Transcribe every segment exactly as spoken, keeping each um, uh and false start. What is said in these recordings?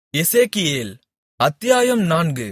எசேக்கியேல் அத்தியாயம் நான்கு.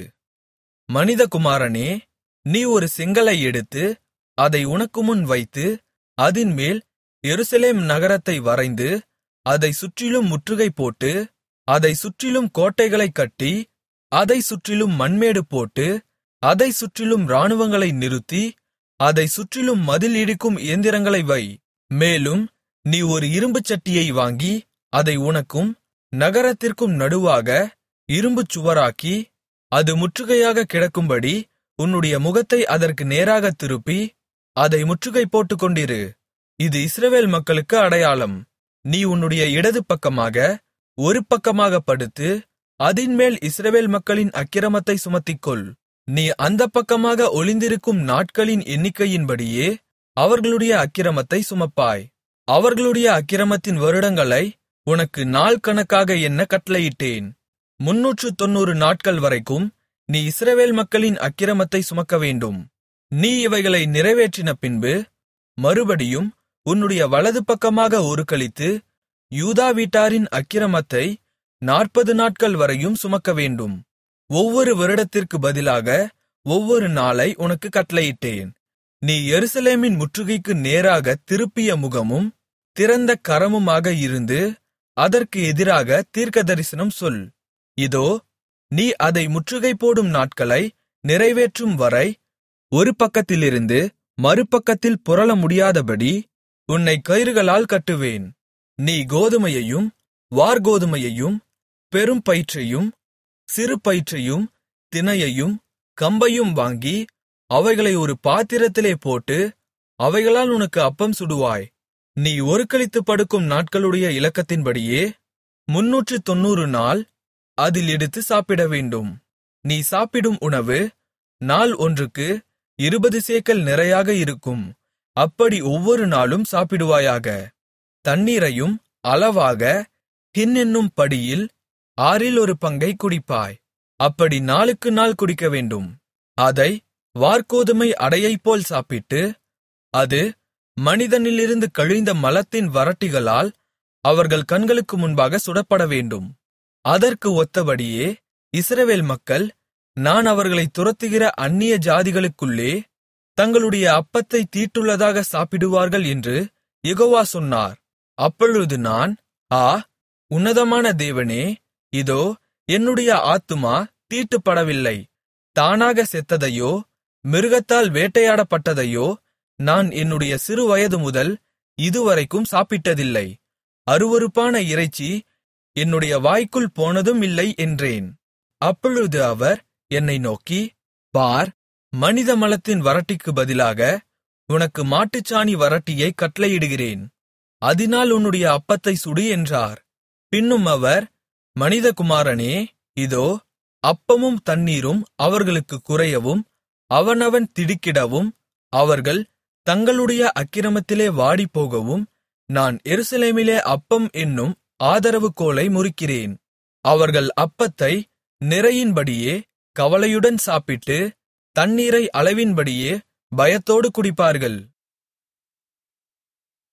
மனிதகுமாரனே, நீ ஒரு செங்கலை எடுத்து அதை உனக்குமுன் வைத்து, அதின்மேல் எருசலேம் நகரத்தை வரைந்து, அதைச் சுற்றிலும் முற்றுகை போட்டு, அதைச் சுற்றிலும் கோட்டைகளைக் கட்டி, அதைச் சுற்றிலும் மண்மேடு போட்டு, அதைச் சுற்றிலும் இராணுவங்களை நிறுத்தி, அதைச் சுற்றிலும் மதில் இடிக்கும் இயந்திரங்களை வை. மேலும் நீ ஒரு இரும்புச் சட்டியை வாங்கி, அதை உனக்கும் நகரத்திற்கும் நடுவாக இரும்புச் சுவராக்கி, அது முற்றுகையாகக் கிடக்கும்படி உன்னுடைய முகத்தை அதற்கு நேராகத் திருப்பி, அதை முற்றுகை போட்டுக்கொண்டிரு. இது இஸ்ரவேல் மக்களுக்கு அடையாளம். நீ உன்னுடைய இடது பக்கமாக ஒரு பக்கமாகப் படுத்து, அதின்மேல் இஸ்ரவேல் மக்களின் அக்கிரமத்தை சுமத்திக்கொள். நீ அந்தப் பக்கமாக ஒளிந்திருக்கும் நாட்களின் எண்ணிக்கையின்படியே அவர்களுடைய அக்கிரமத்தை சுமப்பாய். அவர்களுடைய அக்கிரமத்தின் வருடங்களை உனக்கு நாள் கணக்காக எண்ணக் கட்டளையிட்டேன். முன்னூற்று தொண்ணூறு நாட்கள் வரைக்கும் நீ இஸ்ரவேல் மக்களின் அக்கிரமத்தை சுமக்கவேண்டும். நீ இவைகளை நிறைவேற்றின பின்பு மறுபடியும் உன்னுடைய வலது பக்கமாக ஒருக்களித்து, யூதா வீட்டாரின் அக்கிரமத்தை நாற்பது நாட்கள் வரையும் சுமக்கவேண்டும். ஒவ்வொரு வருடத்திற்கு பதிலாக ஒவ்வொரு நாளை உனக்குக் கட்டளையிட்டேன். நீ எருசலேமின் முற்றுகைக்கு நேராகத் திருப்பிய முகமும் திறந்த கரமுமாக இருந்து அதற்கு எதிராக தீர்க்கதரிசனம் சொல். இதோ, நீ அதை முற்றுகை போடும் நாட்களை நிறைவேற்றும் வரை ஒரு பக்கத்திலிருந்து மறுபக்கத்தில் புரள முடியாதபடி உன்னை கயிறுகளால் கட்டுவேன். நீ கோதுமையையும் வார்கோதுமையையும் பெரும் பயிற்றையும் சிறு பயிற்றையும் தினையையும் கம்பையும் வாங்கி அவைகளை ஒரு பாத்திரத்திலே போட்டு அவைகளால் உனக்கு அப்பம் சுடுவாய். நீ ஒருக்களித்துப் படுக்கும் நாட்களுடைய இலக்கத்தின்படியே முன்னூற்று தொண்ணூறு நாள் அதில் எடுத்து சாப்பிடவேண்டும். நீ சாப்பிடும் உணவு நாள் ஒன்றுக்கு இருபது சேக்கல் நிறையாக இருக்கும். அப்படி ஒவ்வொரு நாளும் சாப்பிடுவாயாக. தண்ணீரையும் அளவாக ஹின் என்னும் படியில் ஆறில் ஒரு பங்கை குடிப்பாய். அப்படி நாளுக்கு நாள் குடிக்கவேண்டும். அதை வார்கோதுமை அடையைப்போல் சாப்பிட்டு, அது மனிதனிலிருந்து கழிந்த மலத்தின் வறட்டிகளால் அவர்கள் கண்களுக்கு முன்பாக சுடப்படவேண்டும். அதற்கு ஒத்தபடியே இஸ்ரவேல் மக்கள் நான் அவர்களைத் துரத்துகிற அந்நிய ஜாதிகளுக்குள்ளே தங்களுடைய அப்பத்தை தீட்டுள்ளதாக சாப்பிடுவார்கள் என்று யெகோவா சொன்னார். அப்பொழுது நான், ஆ, உன்னதமான தேவனே, இதோ, என்னுடைய ஆத்துமா தீட்டுப்படவில்லை. தானாக செத்ததையோ மிருகத்தால் வேட்டையாடப்பட்டதையோ நான் என்னுடைய சிறுவயது முதல் இதுவரைக்கும் சாப்பிட்டதில்லை. அருவருப்பான இறைச்சி என்னுடைய வாய்க்குள் போனதும் இல்லை என்றேன். அப்பொழுது அவர் என்னை நோக்கி, பார், மனித மலத்தின் வறட்டிக்கு பதிலாக உனக்கு மாட்டுச்சாணி வறட்டியை கட்டளையிடுகிறேன். அதினால் உன்னுடைய அப்பத்தை சுடு என்றார். பின்னும் அவர், மனிதகுமாரனே, இதோ, அப்பமும் தண்ணீரும் அவர்களுக்குக் குறையவும் அவனவன் திடுக்கிடவும் அவர்கள் தங்களுடைய அக்கிரமத்திலே வாடிப்போகவும் நான் எருசலேமிலே அப்பம் என்னும் ஆதரவு கோலை முறிக்கிறேன். அவர்கள் அப்பத்தை நிறையின்படியே கவலையுடன் சாப்பிட்டு தண்ணீரை அளவின்படியே பயத்தோடு குடிப்பார்கள்.